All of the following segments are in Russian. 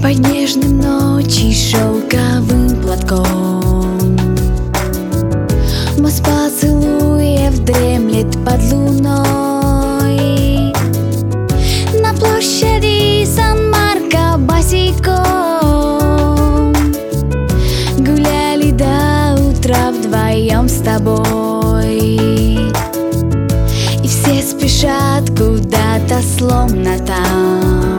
Под нежным ночи шелковым платком мост поцелуев дремлет под луной. На площади Сан-Марко босиком гуляли до утра вдвоем с тобой. И все спешат куда-то, словно там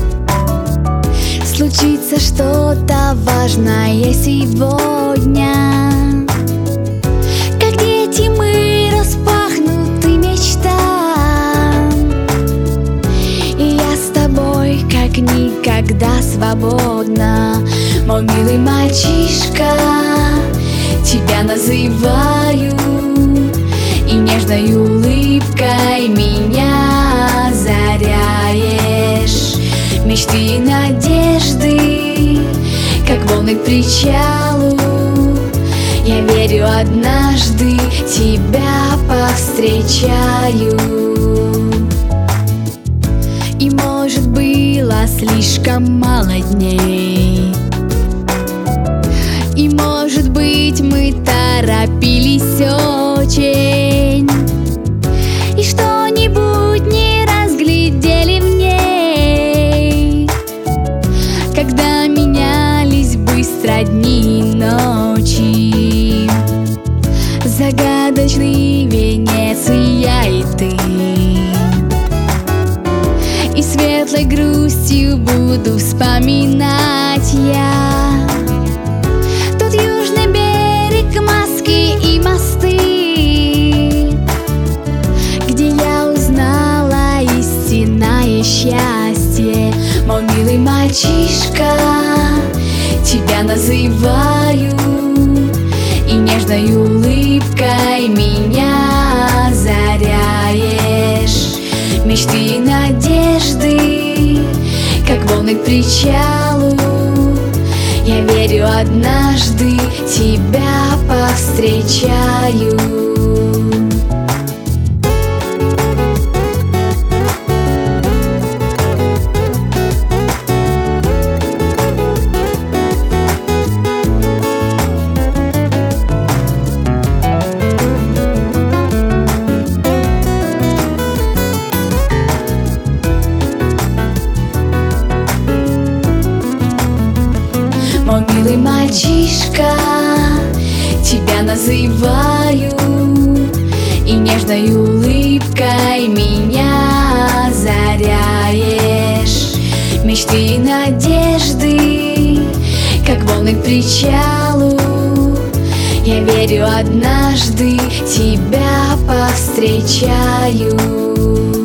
случится что-то важное сегодня. Как дети мы распахнуты мечтам, и я с тобой как никогда свободна. Мой милый мальчишка, тебя называю, и нежной улыбкой меня озаряешь. Мечты и надежды, как волны к причалу, я верю, однажды тебя повстречаю. И может было слишком мало дней, и может быть мы торопились очень, и что-нибудь не разглядели в ней, когда менялись быстро дни и ночи. Загадочный Венеция и ты, и светлой грустью буду вспоминать я тот южный берег Москвы и мосты, где я узнала истинное счастье. Мой милый мальчишка, тебя называю, и нежной улыбкой меня озаряешь. Мечты и надежды, как волны к причалу, я верю, однажды тебя повстречаю. Мой милый мальчишка, тебя называю, и нежной улыбкой меня озаряешь. Мечты и надежды, как волны к причалу, я верю, однажды тебя повстречаю.